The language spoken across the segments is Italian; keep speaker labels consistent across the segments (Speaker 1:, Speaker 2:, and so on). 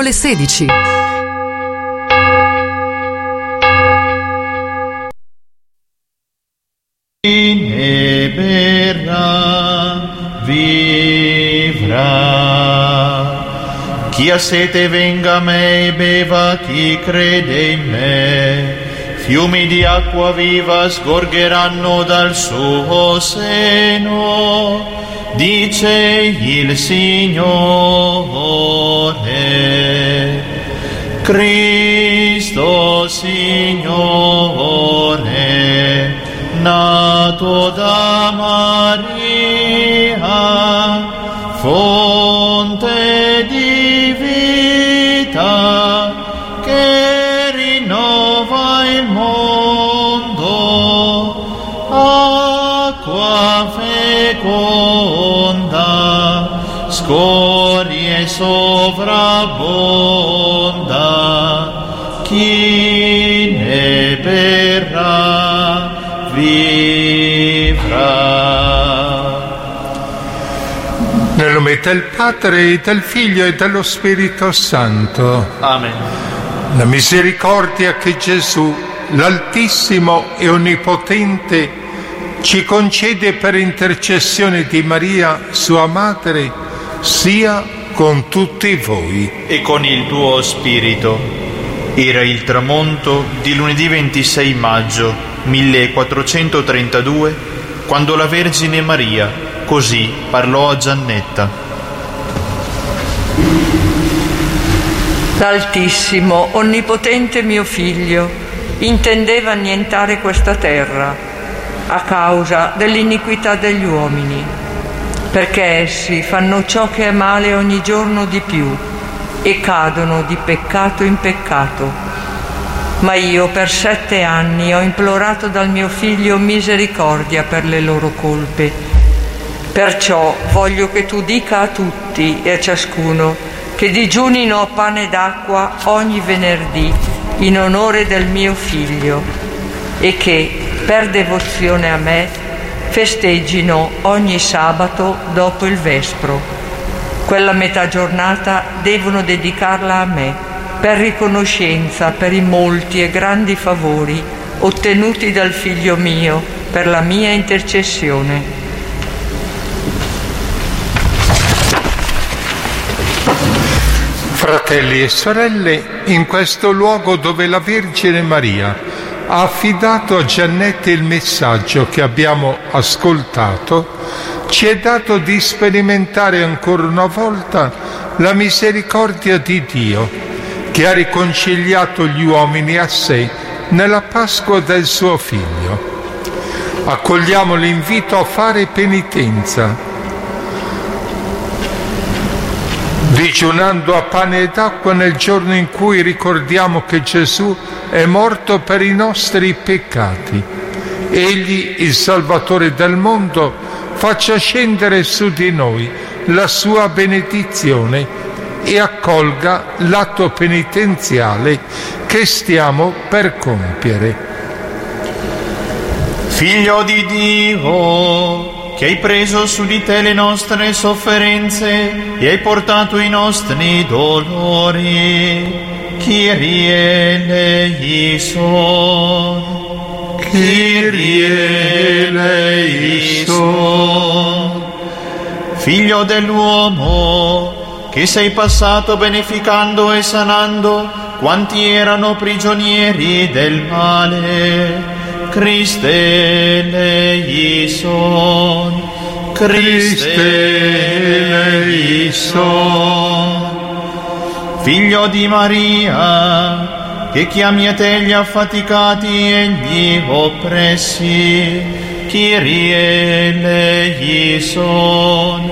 Speaker 1: le 16.
Speaker 2: Ne berrà, vivrà. Chi ha sete venga a me e beva, chi crede in me. Fiumi di acqua viva sgorgeranno dal suo seno, dice il Signore. Cristo Signore, nato da Maria, fonte di vita che rinnova il mondo, acqua feconda, scorie sovrabbonda, chi ne berrà vivrà.
Speaker 3: Nel nome del Padre, del Figlio e dello Spirito Santo.
Speaker 2: Amen.
Speaker 3: La misericordia che Gesù, l'Altissimo e Onnipotente, ci concede per intercessione di Maria, sua Madre, sia con tutti voi.
Speaker 2: E con il tuo spirito. Era il tramonto di lunedì 26 maggio 1432, quando la Vergine Maria così parlò a Giannetta.
Speaker 4: L'Altissimo, Onnipotente mio Figlio, intendeva annientare questa terra a causa dell'iniquità degli uomini, perché essi fanno ciò che è male ogni giorno di più e cadono di peccato in peccato. Ma io per 7 anni ho implorato dal mio Figlio misericordia per le loro colpe. Perciò voglio che tu dica a tutti e a ciascuno che digiunino a pane d'acqua ogni venerdì in onore del mio Figlio e che, per devozione a me, festeggino ogni sabato dopo il vespro. Quella metà giornata devono dedicarla a me, per riconoscenza per i molti e grandi favori ottenuti dal Figlio mio per la mia intercessione.
Speaker 3: Fratelli e sorelle, in questo luogo dove la Vergine Maria ha affidato a Giannetta il messaggio che abbiamo ascoltato, ci è dato di sperimentare ancora una volta la misericordia di Dio, che ha riconciliato gli uomini a sé nella Pasqua del suo Figlio. Accogliamo l'invito a fare penitenza, digiunando a pane ed acqua nel giorno in cui ricordiamo che Gesù è morto per i nostri peccati. Egli, il Salvatore del mondo, faccia scendere su di noi la sua benedizione e accolga l'atto penitenziale che stiamo per compiere.
Speaker 2: Figlio di Dio, che hai preso su di te le nostre sofferenze e hai portato i nostri dolori, Kyrie eleison, Kyrie eleison. Figlio dell'uomo, che sei passato beneficando e sanando quanti erano prigionieri del male, Christe eleison, Christe eleison. Figlio di Maria, che chiami a te gli affaticati e gli oppressi, Kyrie eleison,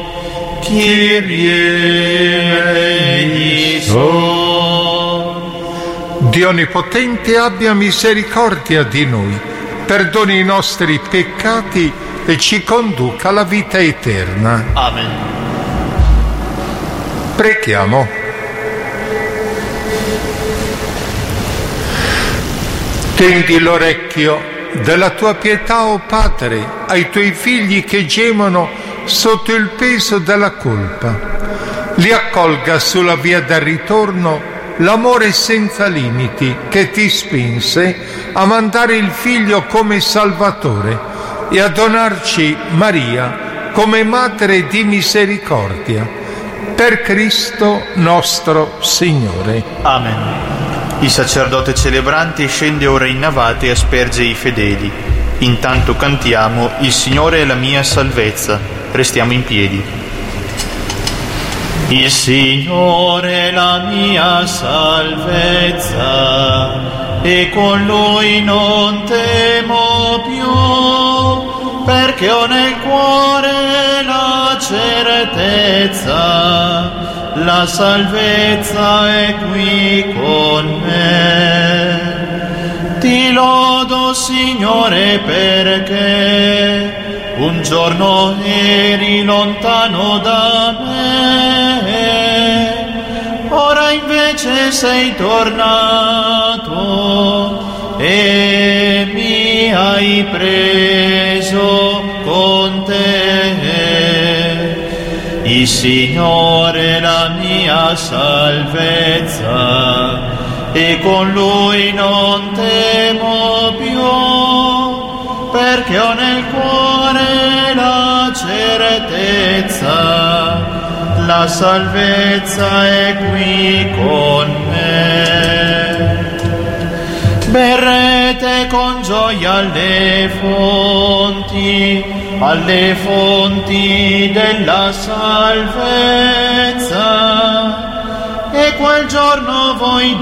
Speaker 2: Kyrie eleison.
Speaker 3: Dio Onnipotente abbia misericordia di noi, perdoni i nostri peccati e ci conduca alla vita eterna.
Speaker 2: Amen.
Speaker 3: Preghiamo. Tendi l'orecchio della tua pietà, o Padre, ai tuoi figli che gemono sotto il peso della colpa. li accolga sulla via del ritorno l'amore senza limiti che ti spinse a mandare il Figlio come Salvatore e a donarci Maria come Madre di misericordia. Per Cristo nostro Signore.
Speaker 2: Amen. Il sacerdote celebrante scende ora in navata e asperge i fedeli. Intanto cantiamo Il Signore è la mia salvezza. Restiamo in piedi. Il Signore è la mia salvezza e con Lui non temo più, perché ho nel cuore la certezza, la salvezza è qui con me. Ti lodo, Signore, perché un giorno eri lontano da me, ora invece sei tornato e mi hai preso con te. Il Signore è la mia salvezza e con Lui non temo più, perché ho nel cuore la certezza, la salvezza è qui con me. Berrete con gioia alle fonti della salvezza, e quel giorno voi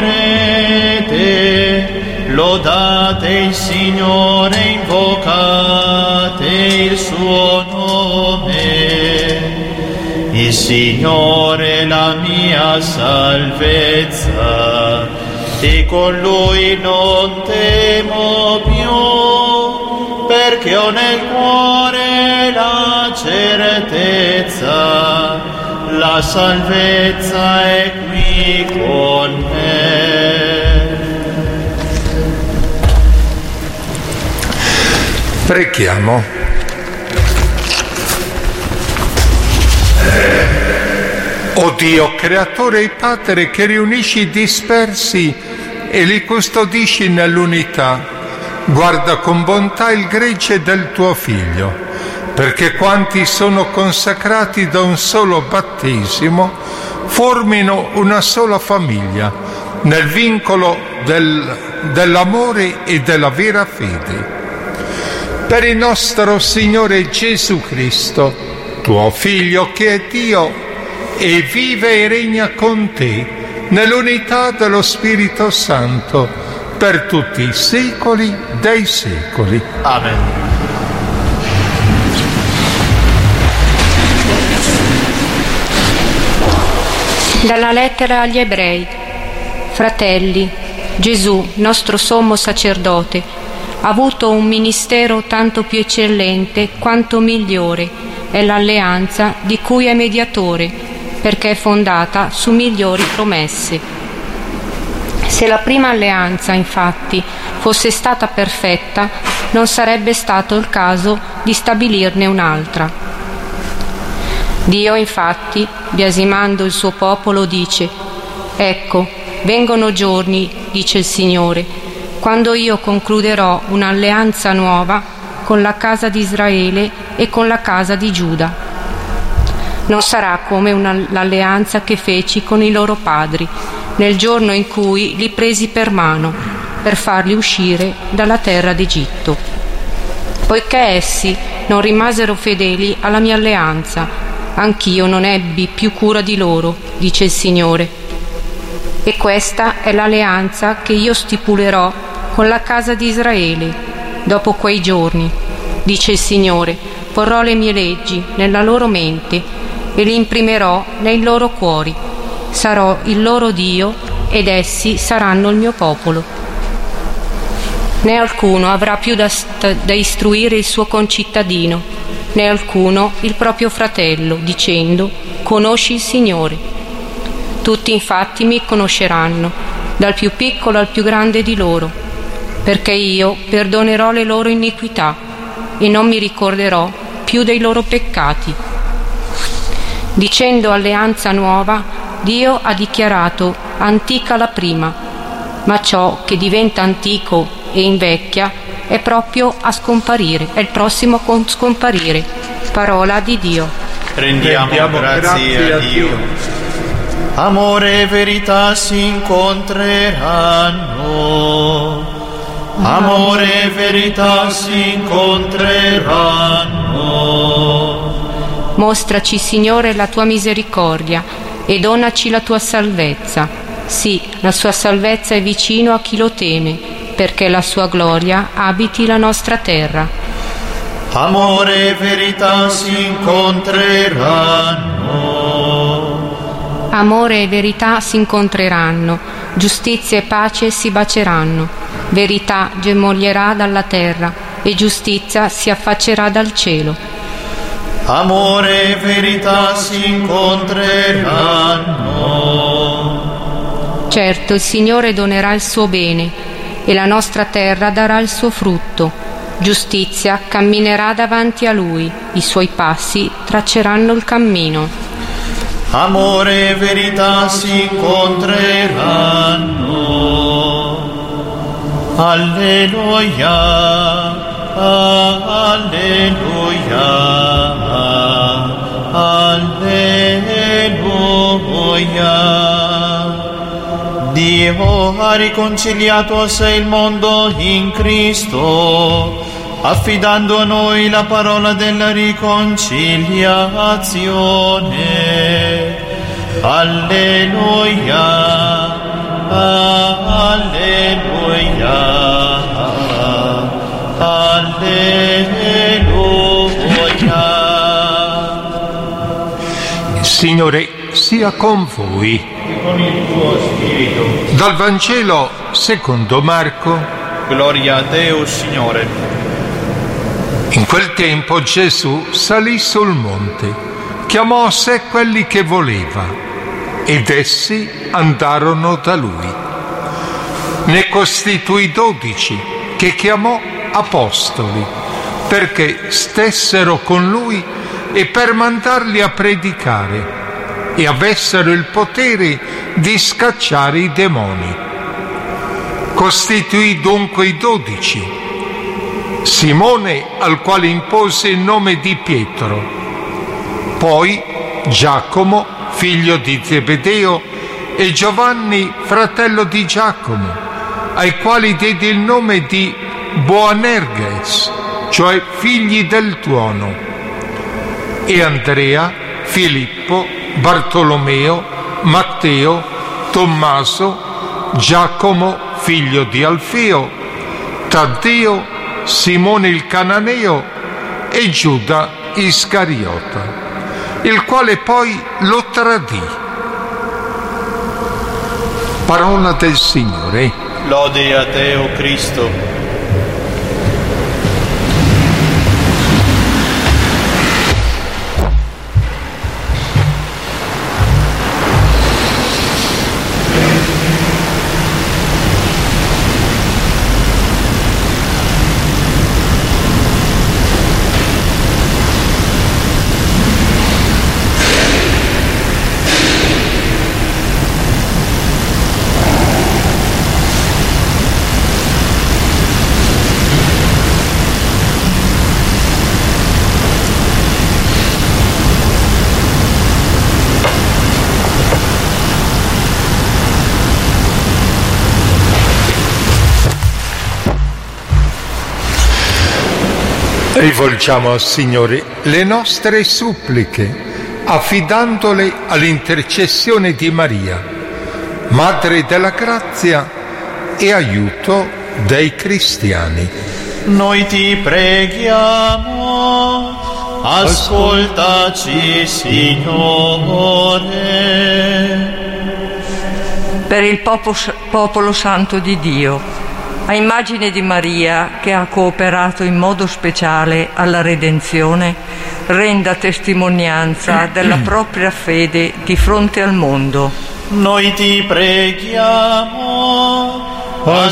Speaker 2: direte: lodate il Signore, invocate il suo nome. Il Signore è la mia salvezza e con Lui non temo più, perché ho nel cuore la certezza, la salvezza è qui con me.
Speaker 3: Preghiamo. O Dio, creatore e Padre, che riunisci i dispersi e li custodisci nell'unità, guarda con bontà il gregge del tuo Figlio, perché quanti sono consacrati da un solo battesimo formino una sola famiglia nel vincolo dell'amore e della vera fede. Per il nostro Signore Gesù Cristo, tuo Figlio, che è Dio e vive e regna con te nell'unità dello Spirito Santo per tutti i secoli dei secoli.
Speaker 2: Amen.
Speaker 1: Dalla lettera agli Ebrei. Fratelli, Gesù, nostro sommo sacerdote, ha avuto un ministero tanto più eccellente quanto migliore è l'alleanza di cui è mediatore, perché è fondata su migliori promesse. Se la prima alleanza, infatti, fosse stata perfetta, non sarebbe stato il caso di stabilirne un'altra. Dio, infatti, biasimando il suo popolo, dice: «Ecco, vengono giorni, dice il Signore, quando io concluderò un'alleanza nuova con la casa di Israele e con la casa di Giuda. Non sarà come l'alleanza che feci con i loro padri, nel giorno in cui li presi per mano, per farli uscire dalla terra d'Egitto. Poiché essi non rimasero fedeli alla mia alleanza, anch'io non ebbi più cura di loro, dice il Signore. E questa è l'alleanza che io stipulerò con la casa di Israele dopo quei giorni, dice il Signore. Porrò le mie leggi nella loro mente e li imprimerò nei loro cuori. Sarò il loro Dio ed essi saranno il mio popolo. Né alcuno avrà più da istruire il suo concittadino, né alcuno il proprio fratello, dicendo: conosci il Signore. Tutti infatti mi conosceranno, dal più piccolo al più grande di loro, perché io perdonerò le loro iniquità e non mi ricorderò più dei loro peccati. Dicendo alleanza nuova, Dio ha dichiarato antica la prima, ma ciò che diventa antico e invecchia è proprio a scomparire, è il prossimo a scomparire. Parola di Dio.
Speaker 2: Rendiamo grazie a Dio. Amore e verità si incontreranno. Amore e verità si incontreranno.
Speaker 1: Mostraci, Signore, la tua misericordia e donaci la tua salvezza. Sì, la sua salvezza è vicino a chi lo teme, perché la sua gloria abiti la nostra terra.
Speaker 2: Amore e verità si incontreranno.
Speaker 1: Amore e verità si incontreranno, giustizia e pace si baceranno. Verità germoglierà dalla terra e giustizia si affaccerà dal cielo.
Speaker 2: Amore e verità si incontreranno.
Speaker 1: Certo, il Signore donerà il suo bene e la nostra terra darà il suo frutto. Giustizia camminerà davanti a Lui, i suoi passi tracceranno il cammino.
Speaker 2: Amore e verità si incontreranno. Alleluia. Alleluia, alleluia. Dio ha riconciliato a sé il mondo in Cristo, affidando a noi la parola della riconciliazione. Alleluia, alleluia. Alleluia.
Speaker 3: Il Signore sia con voi.
Speaker 2: E con il tuo spirito.
Speaker 3: Dal Vangelo secondo Marco.
Speaker 2: Gloria a Deo, Signore.
Speaker 3: In quel tempo Gesù salì sul monte, chiamò a sé quelli che voleva, ed essi andarono da lui. Ne costituì 12, che chiamò apostoli, perché stessero con lui e per mandarli a predicare e avessero il potere di scacciare i demoni. Costituì dunque i 12: Simone, al quale impose il nome di Pietro, poi Giacomo, figlio di Zebedeo, e Giovanni, fratello di Giacomo, ai quali diede il nome di Boanerges, cioè figli del tuono, e Andrea, Filippo, Bartolomeo, Matteo, Tommaso, Giacomo, figlio di Alfeo, Taddeo, Simone il Cananeo e Giuda Iscariota, il quale poi lo tradì. Parola del Signore.
Speaker 2: Lode a te, o Cristo.
Speaker 3: Rivolgiamo al Signore le nostre suppliche, affidandole all'intercessione di Maria, Madre della grazia e aiuto dei cristiani.
Speaker 2: Noi ti preghiamo, ascoltaci, Signore.
Speaker 4: Per il popolo santo di Dio, a immagine di Maria che ha cooperato in modo speciale alla redenzione, renda testimonianza della propria fede di fronte al mondo.
Speaker 2: Noi ti preghiamo,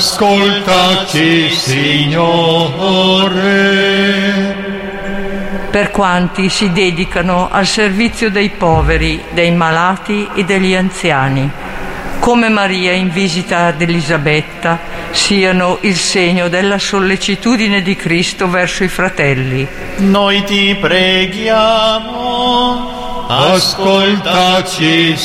Speaker 2: ascoltaci, Signore.
Speaker 4: per quanti si dedicano al servizio dei poveri, dei malati e degli anziani, come Maria in visita ad Elisabetta, siano il segno della sollecitudine di Cristo verso i fratelli.
Speaker 2: Noi ti preghiamo, ascoltaci,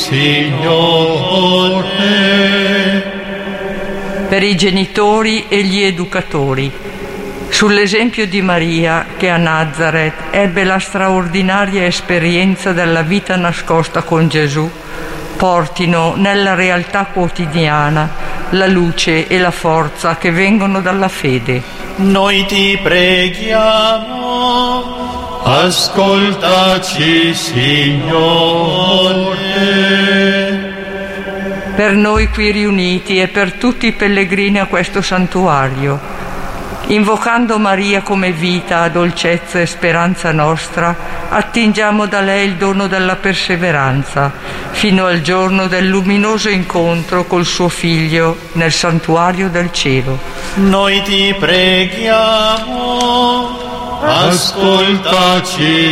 Speaker 2: Signore.
Speaker 4: Per i genitori e gli educatori, sull'esempio di Maria che a Nazareth ebbe la straordinaria esperienza della vita nascosta con Gesù, portino nella realtà quotidiana la luce e la forza che vengono dalla fede.
Speaker 2: Noi ti preghiamo, ascoltaci, Signore.
Speaker 4: Per noi qui riuniti e per tutti i pellegrini a questo santuario, invocando Maria come vita, dolcezza e speranza nostra, attingiamo da lei il dono della perseveranza, fino al giorno del luminoso incontro col suo Figlio nel santuario del cielo.
Speaker 2: Noi ti preghiamo, ascoltaci,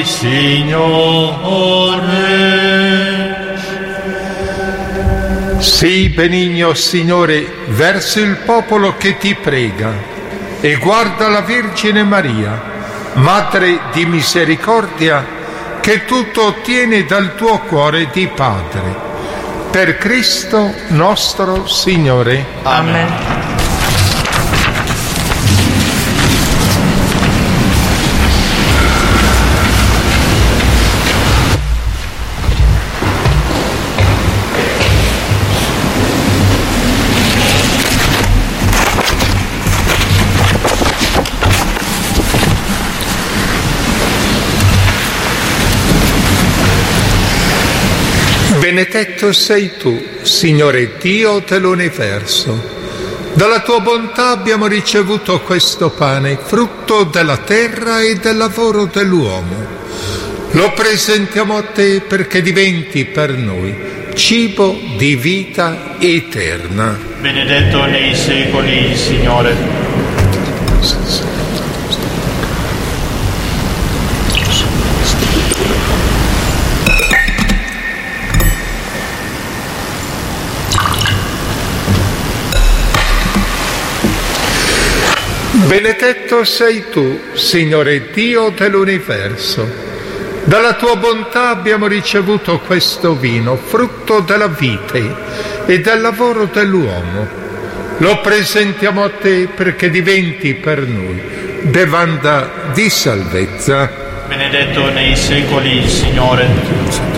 Speaker 2: Signore.
Speaker 3: Sii benigno, Signore, verso il popolo che ti prega, e guarda la Vergine Maria, Madre di misericordia, che tutto ottiene dal tuo cuore di Padre. Per Cristo nostro Signore.
Speaker 2: Amen.
Speaker 3: Benedetto sei tu, Signore Dio dell'universo. Dalla tua bontà abbiamo ricevuto questo pane, frutto della terra e del lavoro dell'uomo. Lo presentiamo a te perché diventi per noi cibo di vita eterna.
Speaker 2: Benedetto nei secoli il Signore.
Speaker 3: Benedetto sei tu, Signore Dio dell'universo. Dalla tua bontà abbiamo ricevuto questo vino, frutto della vite e del lavoro dell'uomo. Lo presentiamo a te perché diventi per noi bevanda di salvezza.
Speaker 2: Benedetto nei secoli il Signore.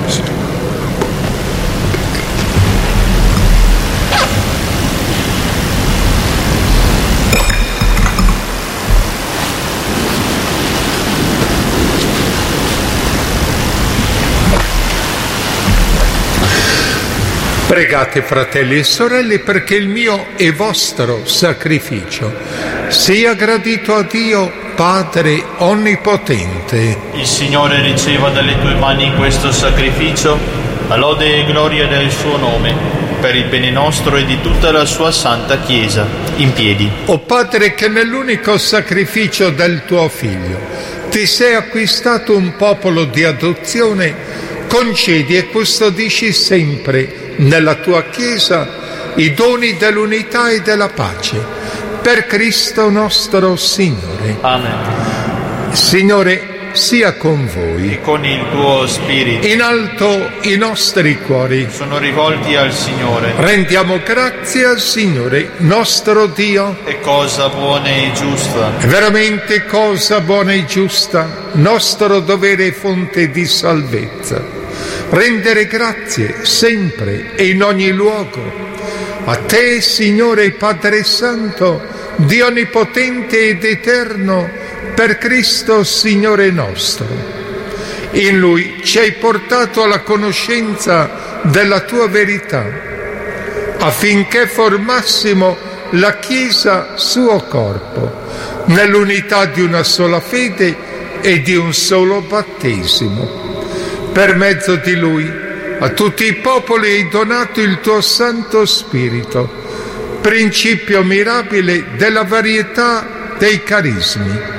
Speaker 3: Pregate, fratelli e sorelle, perché il mio e vostro sacrificio sia gradito a Dio, Padre Onnipotente.
Speaker 2: Il Signore riceva dalle tue mani questo sacrificio, a lode e gloria del suo nome, per il bene nostro e di tutta la sua santa Chiesa. In piedi.
Speaker 3: O Padre, che nell'unico sacrificio del tuo Figlio ti sei acquistato un popolo di adozione, concedi e custodisci sempre nella tua Chiesa i doni dell'unità e della pace, per Cristo nostro Signore.
Speaker 2: Amen.
Speaker 3: Signore, sia con voi.
Speaker 2: E con il tuo spirito.
Speaker 3: In alto i nostri cuori
Speaker 2: Sono rivolti al Signore.
Speaker 3: rendiamo grazie al Signore nostro Dio.
Speaker 2: È cosa buona e giusta.
Speaker 3: È veramente cosa buona e giusta, nostro dovere e fonte di salvezza. Rendere grazie sempre e in ogni luogo a te, Signore Padre Santo, Dio onnipotente ed eterno, per Cristo Signore nostro. In Lui ci hai portato alla conoscenza della tua verità, affinché formassimo la Chiesa suo corpo, nell'unità di una sola fede e di un solo battesimo. Per mezzo di Lui a tutti i popoli hai donato il tuo Santo Spirito, principio mirabile della varietà dei carismi,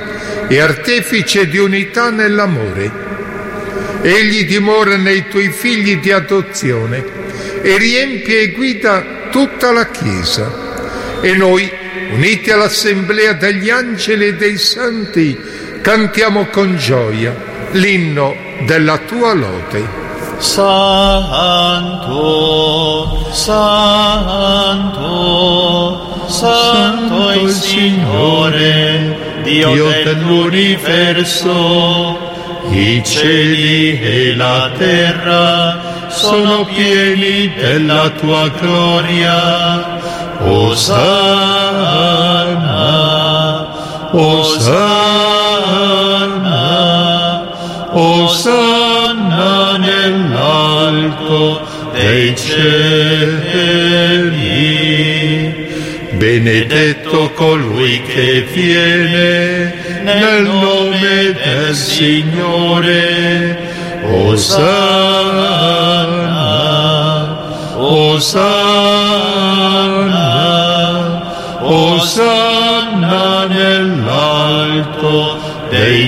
Speaker 3: e artefice di unità nell'amore. Egli dimora nei tuoi figli di adozione e riempie e guida tutta la Chiesa. E noi, uniti all'assemblea degli angeli e dei santi, cantiamo con gioia l'inno della tua lode.
Speaker 2: Santo, Santo, Santo è il Signore, Dio dell'universo. I cieli e la terra sono pieni della tua gloria. Osanna, Osanna, Osanna nell'alto dei cieli. Benedetto colui che viene nel nome del Signore. Osanna, Osanna, Osanna nell'alto dei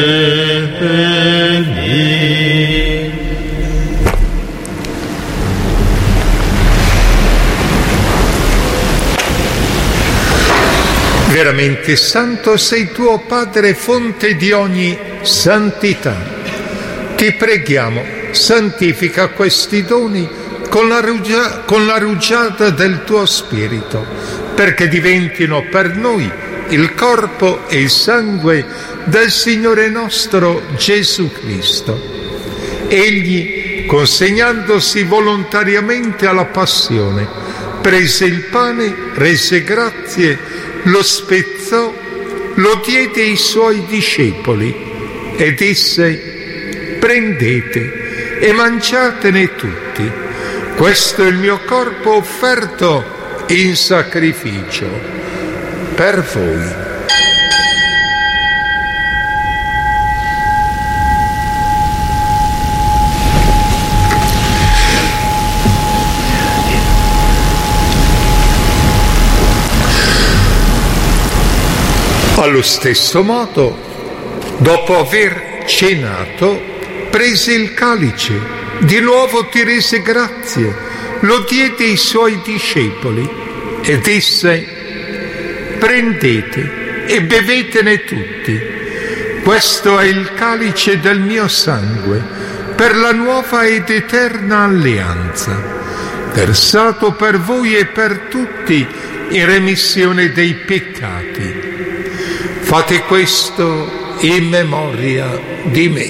Speaker 2: cieli.
Speaker 3: Veramente santo sei tuo Padre, fonte di ogni santità. Ti preghiamo, santifica questi doni con la rugiada del tuo Spirito, perché diventino per noi il corpo e il sangue del Signore nostro Gesù Cristo. Egli, consegnandosi volontariamente alla passione, prese il pane, rese grazie, lo spezzò, lo diede ai suoi discepoli e disse: prendete e mangiatene tutti, questo è il mio corpo offerto in sacrificio per voi. Allo stesso modo, dopo aver cenato, prese il calice, di nuovo ti rese grazie, lo diede ai suoi discepoli e disse: prendete e bevetene tutti, questo è il calice del mio sangue, per la nuova ed eterna alleanza, versato per voi e per tutti in remissione dei peccati. Fate questo in memoria di me.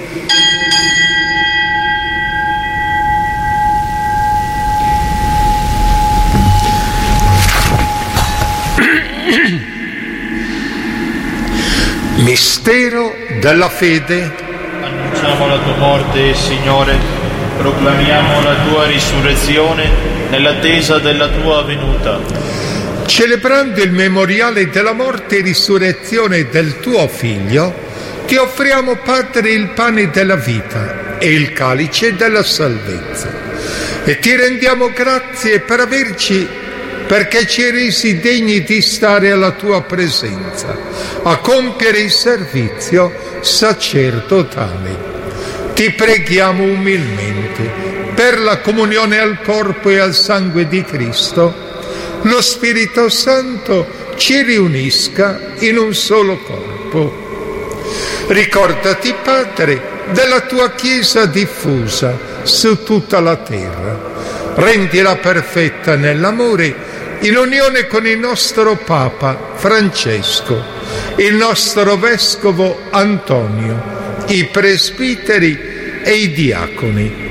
Speaker 3: Mistero della fede.
Speaker 2: Annunciamo la tua morte, Signore, proclamiamo la tua risurrezione nell'attesa della tua venuta.
Speaker 3: Celebrando il memoriale della morte e risurrezione del tuo Figlio, ti offriamo, Padre, il pane della vita e il calice della salvezza. E ti rendiamo grazie perché ci hai resi degni di stare alla tua presenza, a compiere il servizio sacerdotale. Ti preghiamo umilmente, per la comunione al corpo e al sangue di Cristo, lo Spirito Santo ci riunisca in un solo corpo. Ricordati, Padre, della tua Chiesa diffusa su tutta la terra. Rendila perfetta nell'amore, in unione con il nostro Papa Francesco, il nostro Vescovo Antonio, i presbiteri e i diaconi.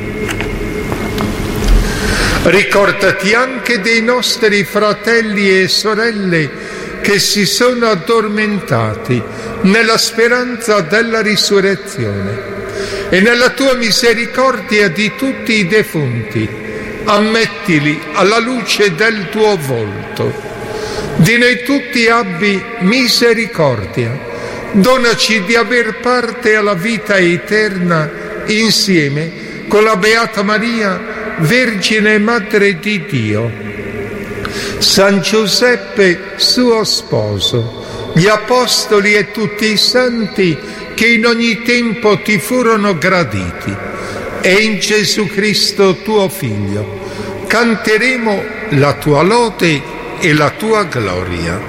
Speaker 3: Ricordati anche dei nostri fratelli e sorelle che si sono addormentati nella speranza della risurrezione, e nella tua misericordia di tutti i defunti ammettili alla luce del tuo volto. Di noi tutti abbi misericordia, donaci di aver parte alla vita eterna insieme con la Beata Maria, Vergine Madre di Dio, San Giuseppe suo sposo, gli apostoli e tutti i santi che in ogni tempo ti furono graditi, e in Gesù Cristo tuo Figlio canteremo la tua lode e la tua gloria.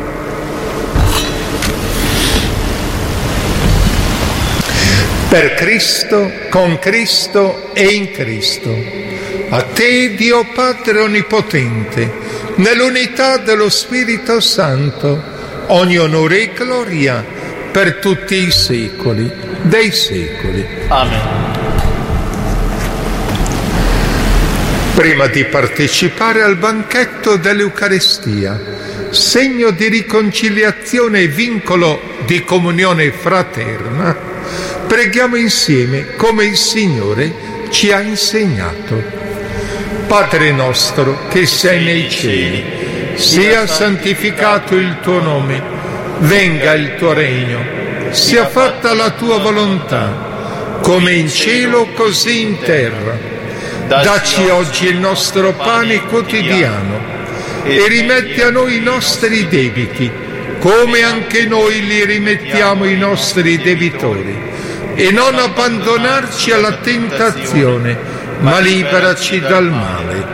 Speaker 3: Per Cristo, con Cristo e in Cristo, a te Dio Padre Onnipotente, nell'unità dello Spirito Santo, ogni onore e gloria per tutti i secoli dei secoli.
Speaker 2: Amen.
Speaker 3: Prima di partecipare al banchetto dell'Eucaristia, segno di riconciliazione e vincolo di comunione fraterna, preghiamo insieme come il Signore ci ha insegnato. Padre nostro che sei nei cieli, sia santificato il tuo nome, venga il tuo regno, sia fatta la tua volontà, come in cielo così in terra. Dacci oggi il nostro pane quotidiano e rimetti a noi i nostri debiti, come anche noi li rimettiamo ai nostri debitori. E non abbandonarci alla tentazione, ma liberaci dal male.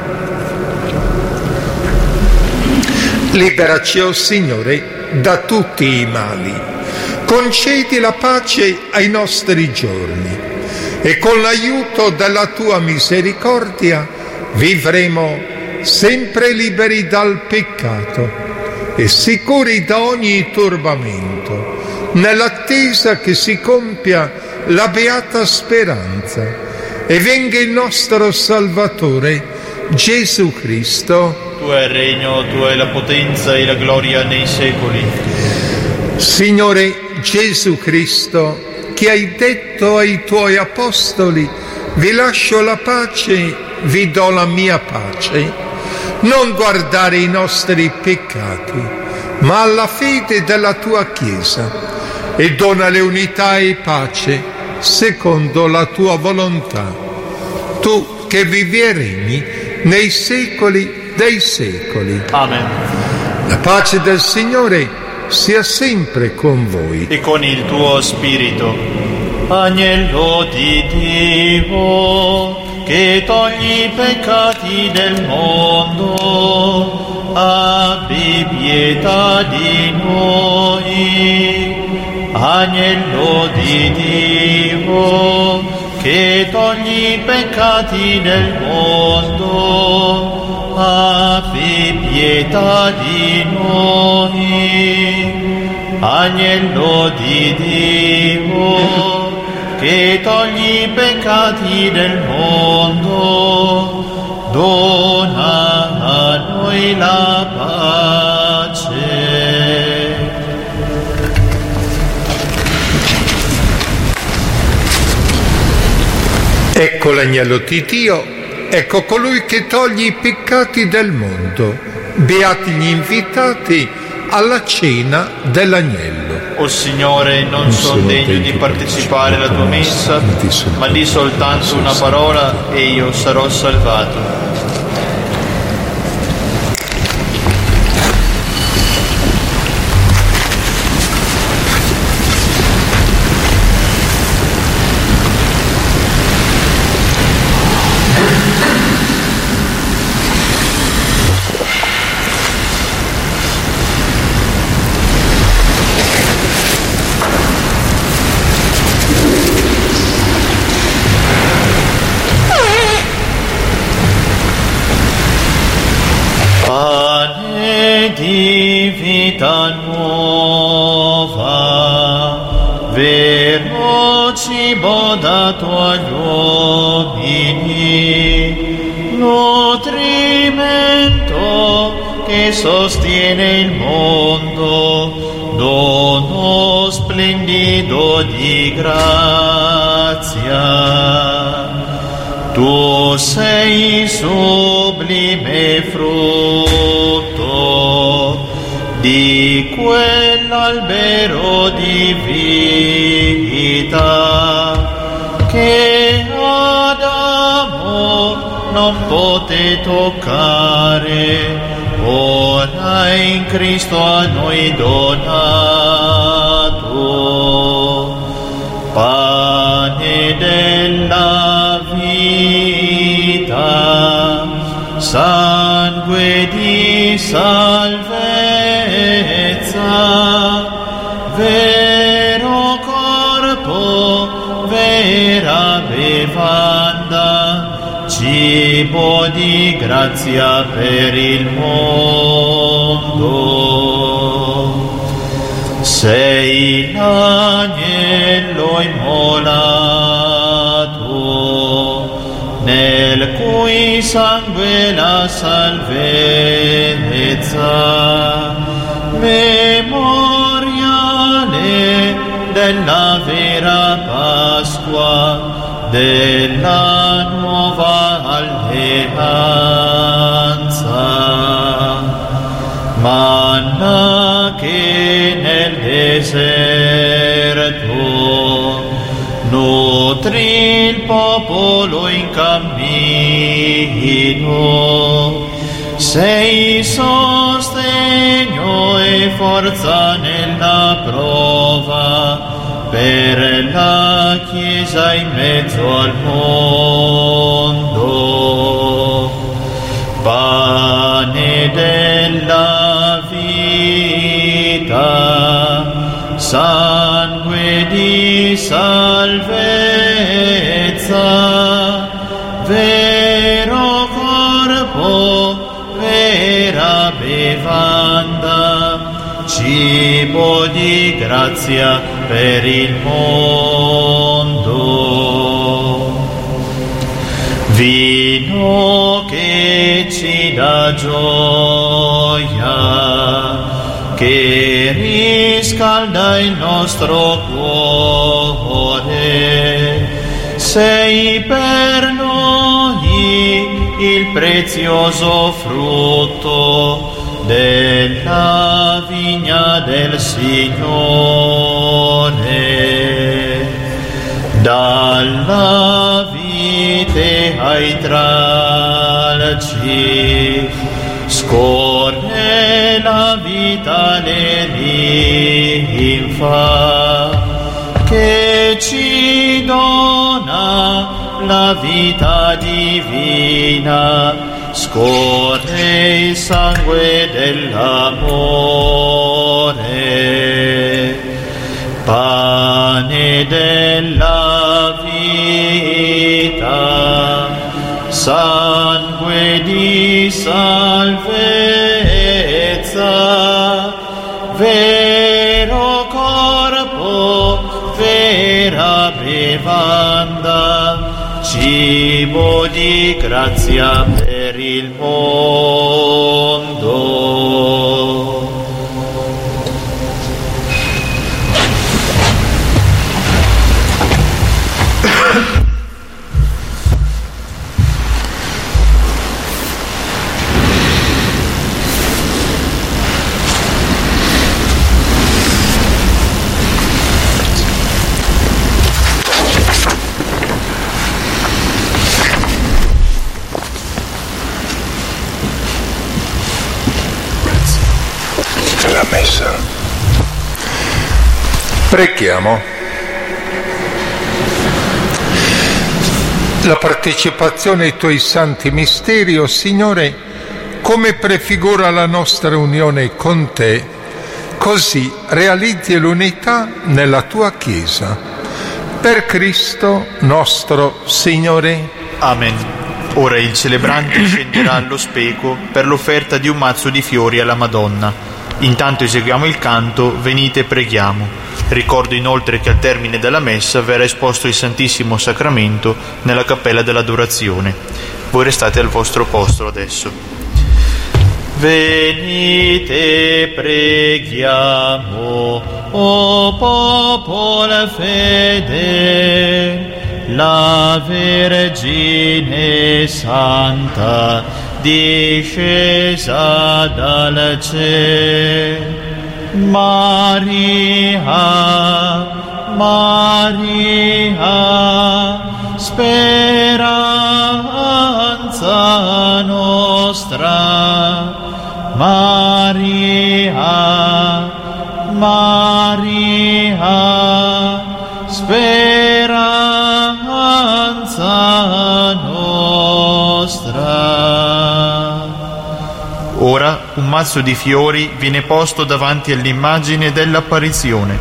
Speaker 3: Liberaci, o Signore, da tutti i mali. Concedi la pace ai nostri giorni. E con l'aiuto della tua misericordia vivremo sempre liberi dal peccato e sicuri da ogni turbamento, nell'attesa che si compia la beata speranza e venga il nostro Salvatore, Gesù Cristo.
Speaker 2: Tuo è il regno, tua è la potenza e la gloria nei secoli.
Speaker 3: Signore Gesù Cristo, che hai detto ai tuoi apostoli: vi lascio la pace, vi do la mia pace, non guardare i nostri peccati, ma alla fede della tua Chiesa, e donale unità e pace secondo la tua volontà. Tu che vivi e regni nei secoli dei secoli.
Speaker 2: Amen.
Speaker 3: La pace del Signore sia sempre con voi.
Speaker 2: E con il tuo spirito. Agnello di Dio, che togli i peccati del mondo, abbi pietà di noi. Agnello di Dio, che togli i peccati del mondo, abbi pietà di noi. Agnello di Dio, che togli i peccati del mondo, dona a noi la pace.
Speaker 3: Ecco l'agnello di Dio, ecco colui che toglie i peccati del mondo. Beati gli invitati alla cena dell'agnello.
Speaker 2: O Signore, non sono degno di partecipare alla tua messa, ma di soltanto una parola e io sarò salvato. Di vita nuova, vero cibo dato agli uomini, nutrimento che sostiene il mondo, dono splendido di grazia. Tu sei sublime frutto di quell'albero di vita che Adamo non poté toccare, ora in Cristo a noi donato, pane della vita, sangue di salvezza, vero corpo, vera bevanda, cibo di grazia per il mondo. Sei l'agnello immolato, nel cui sangue la salvezza, memoriale della vera Pasqua, della nuova alleanza. Manna che nel deserto nutri il popolo in cammino, sei sostegno e forza nella prova per la Chiesa in mezzo al mondo. Pane della vita, sangue di salvezza, vero corpo, vera bevanda, cibo di grazia per il mondo. Vino che ci dà gioia, che riscalda il nostro cuore, sei per noi il prezioso frutto della vigna del Signore. Dalla vite ai tralci scorre la vitale linfa che ci dona la vita divina, scorre il sangue dell'amore. Pane della vita, sangue di salvezza, vero corpo, vera bevanda, cibo di grazia per il mondo.
Speaker 3: Preghiamo. La partecipazione ai Tuoi santi misteri, o Signore, come prefigura la nostra unione con Te, così realizzi l'unità nella Tua Chiesa. Per Cristo nostro Signore.
Speaker 2: Amen. Ora il celebrante scenderà allo speco per l'offerta di un mazzo di fiori alla Madonna. Intanto eseguiamo il canto Venite e preghiamo. Ricordo inoltre che al termine della messa verrà esposto il Santissimo Sacramento nella cappella dell'adorazione. Voi restate al vostro posto adesso. Venite preghiamo, o popolo fede, la Vergine Santa discesa dal cielo. Maria, Maria, speranza nostra, Maria, Maria, speranza nostra. Ora un mazzo di fiori viene posto davanti all'immagine dell'apparizione.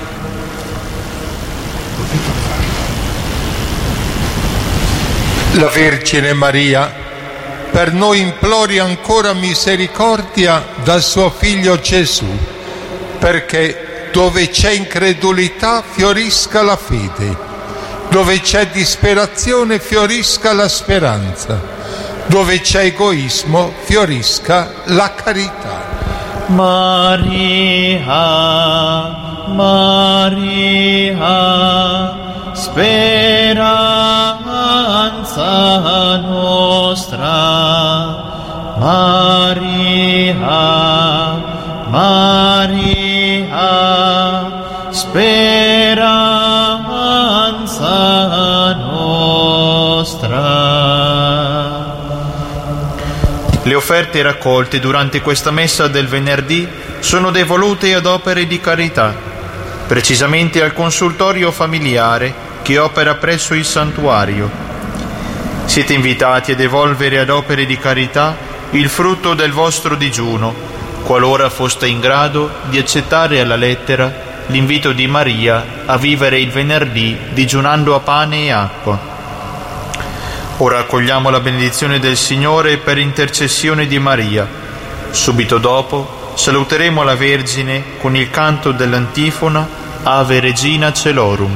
Speaker 3: La Vergine Maria per noi implori ancora misericordia dal suo Figlio Gesù, perché dove c'è incredulità fiorisca la fede, dove c'è disperazione fiorisca la speranza, dove c'è egoismo fiorisca la carità.
Speaker 2: Maria, Maria, speranza nostra. Maria, Maria, speranza nostra. Le offerte raccolte durante questa messa del venerdì sono devolute ad opere di carità, precisamente al consultorio familiare che opera presso il santuario. Siete invitati a devolvere ad opere di carità il frutto del vostro digiuno, qualora foste in grado di accettare alla lettera l'invito di Maria a vivere il venerdì digiunando a pane e acqua. Ora accogliamo la benedizione del Signore per intercessione di Maria. Subito dopo saluteremo la Vergine con il canto dell'antifona Ave Regina Celorum.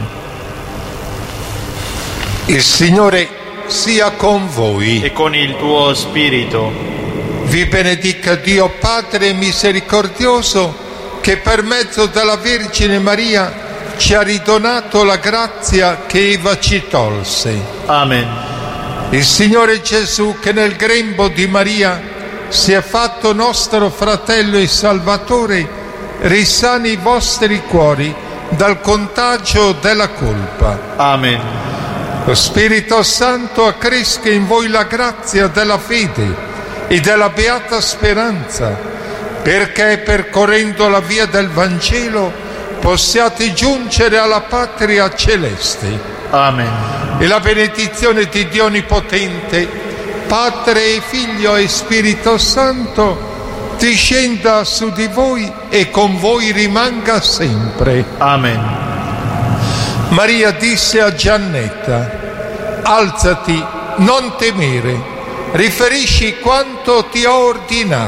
Speaker 3: Il Signore sia con voi
Speaker 2: e con il tuo spirito.
Speaker 3: Vi benedica Dio Padre misericordioso, che per mezzo della Vergine Maria ci ha ridonato la grazia che Eva ci tolse.
Speaker 2: Amen.
Speaker 3: Il Signore Gesù, che nel grembo di Maria si è fatto nostro fratello e Salvatore, risani i vostri cuori dal contagio della colpa.
Speaker 2: Amen.
Speaker 3: Lo Spirito Santo accresca in voi la grazia della fede e della beata speranza, perché percorrendo la via del Vangelo possiate giungere alla patria celeste.
Speaker 2: Amen.
Speaker 3: E la benedizione di Dio Onnipotente, Padre e Figlio e Spirito Santo, discenda su di voi e con voi rimanga sempre.
Speaker 2: Amen.
Speaker 3: Maria disse a Giannetta: alzati, non temere, riferisci quanto ti ho ordinato.